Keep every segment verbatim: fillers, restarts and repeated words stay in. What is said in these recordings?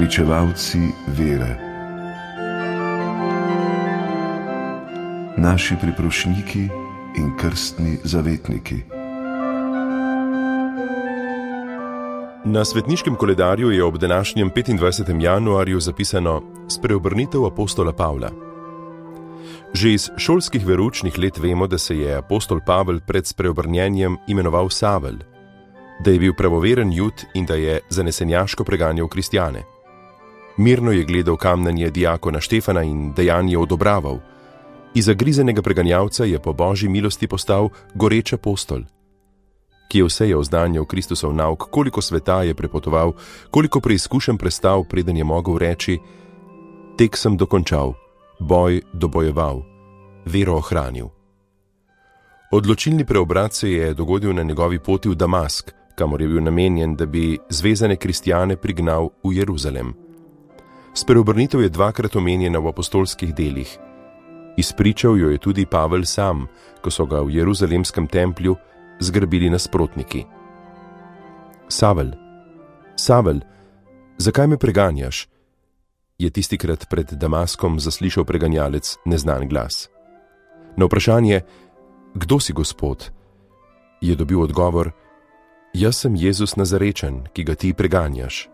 pričevalci vere, naši priprošniki in krstni zavetniki. Na svetniškem koledarju je ob današnjem petindvajsetem januarju zapisano spreobrnitev apostola Pavla. Že iz šolskih veroučnih let vemo, da se je apostol Pavel pred spreobrnjenjem imenoval Savel, da je bil pravoveren Jud in da je zanesenjaško preganjal kristjane. Mirno je gledal kamnanje diakona Štefana in dejanje odobraval. Iz zagrizenega preganjalca je po božji milosti postal goreč apostol, ki je vse je oznanjal Kristusov nauk, koliko sveta je prepotoval, koliko preizkušenj prestal, preden je mogel reči: tek sem dokončal, boj dobojeval, vero ohranil. Odločilni preobrat se je dogodil na njegovi poti v Damask, kamor je bil namenjen, da bi zvezane kristjane prignal v Jeruzalem. Spreobrnitev je dvakrat omenjena v apostolskih delih. Izpričal jo je tudi Pavel sam, ko so ga v jeruzalemskem templju zgrabili nasprotniki. Savel, Savel, zakaj me preganjaš? Je tistikrat pred Damaskom zaslišal preganjalec neznan glas. Na vprašanje, kdo si Gospod, je dobil odgovor: jaz sem Jezus Nazarečan, ki ga ti preganjaš.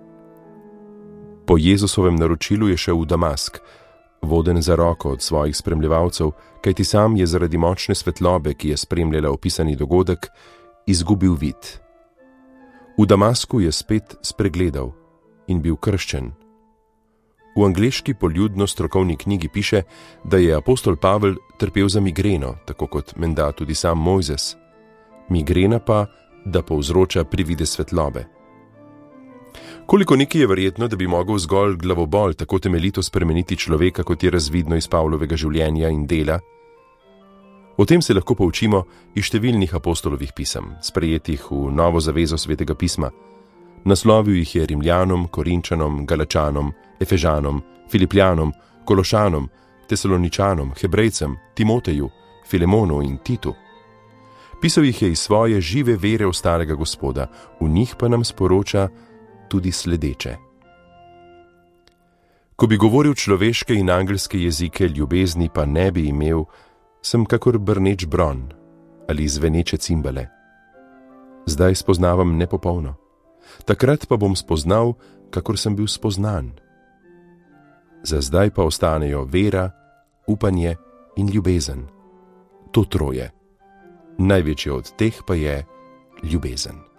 Po Jezusovem naročilu je šel v Damask, voden za roko od svojih spremljevalcev, kajti sam je zaradi močne svetlobe, ki je spremljala opisani dogodek, izgubil vid. V Damasku je spet spregledal in bil krščen. V angleški poljudno strokovni knjigi piše, da je apostol Pavel trpel za migreno, tako kot menda tudi sam Mojzes. Migrena pa, da povzroča privide svetlobe. Koliko nekaj je verjetno, da bi mogel zgolj glavobol tako temeljito spremeniti človeka, kot je razvidno iz Pavlovega življenja in dela? O tem se lahko poučimo iz številnih apostolovih pisem, sprejetih v Novo zavezo Svetega pisma. Naslovil jih je Rimljanom, Korinčanom, Galačanom, Efežanom, Filipljanom, Kološanom, Tesaloničanom, Hebrejcem, Timoteju, Filemonu in Titu. Pisal jih je iz svoje žive vere v starega Gospoda, v njih pa nam sporoča tudi sledeče. Ko bi govoril človeške in angelske jezike, ljubezni pa ne bi imel, sem kakor brneč bron ali zveneče cimbale. Zdaj spoznavam nepopolno, takrat pa bom spoznal, kakor sem bil spoznan. Za zdaj pa ostanejo vera, upanje in ljubezen. To troje. Največje od teh pa je ljubezen.